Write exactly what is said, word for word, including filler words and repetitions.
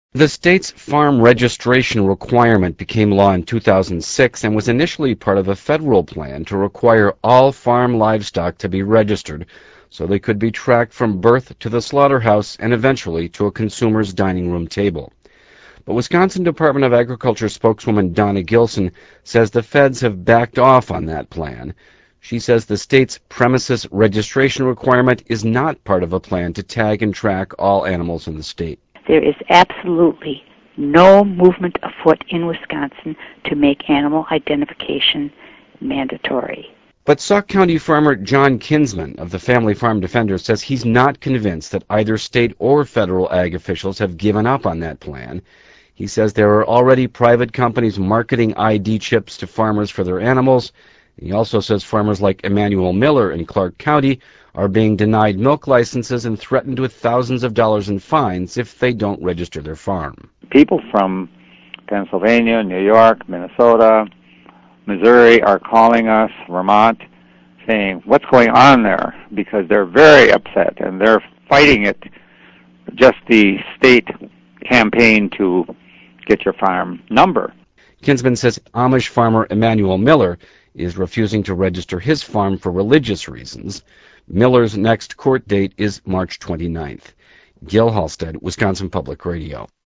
The state's farm registration requirement became law in two thousand six and was initially part of a federal plan to require all farm livestock to be registered so they could be tracked from birth to the slaughterhouse and eventually to a consumer's dining room table. But Wisconsin Department of Agriculture spokeswoman Donna Gilson says the feds have backed off on that plan. She says the state's premises registration requirement is not part of a plan to tag and track all animals in the state. There is absolutely no movement afoot in Wisconsin to make animal identification mandatory. But Sauk County farmer John Kinsman of the Family Farm Defenders says he's not convinced that either state or federal ag officials have given up on that plan. He says there are already private companies marketing I D chips to farmers for their animals. He also says farmers like Emmanuel Miller in Clark County are being denied milk licenses and threatened with thousands of dollars in fines if they don't register their farm. People from Pennsylvania, New York, Minnesota, Missouri are calling us, Vermont, saying, what's going on there? Because they're very upset and they're fighting it, just the state campaign to get your farm number. Kinsman says Amish farmer Emmanuel Miller is refusing to register his farm for religious reasons. Miller's next court date is March twenty-ninth. Gil Halstead, Wisconsin Public Radio.